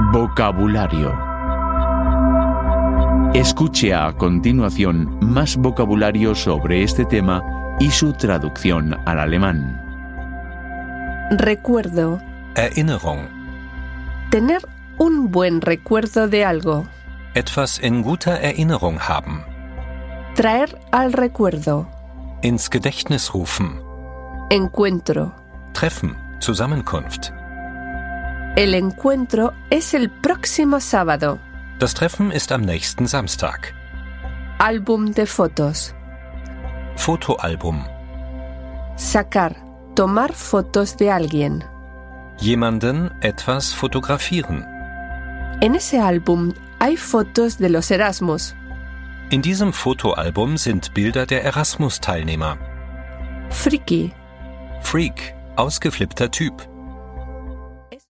Vocabulario. Escuche a continuación más vocabulario sobre este tema y su traducción al alemán. Recuerdo. Erinnerung. Tener un buen recuerdo de algo. Etwas in guter Erinnerung haben. Traer al recuerdo. Ins Gedächtnis rufen. Encuentro. Treffen. Zusammenkunft. El encuentro es el próximo sábado. Das Treffen ist am nächsten Samstag. Álbum de fotos. Fotoalbum. Sacar. Tomar fotos de alguien. Jemanden etwas fotografieren. En ese álbum hay fotos de los Erasmus. In diesem Fotoalbum sind Bilder der Erasmus-Teilnehmer. Friki. Freak, ausgeflippter Typ.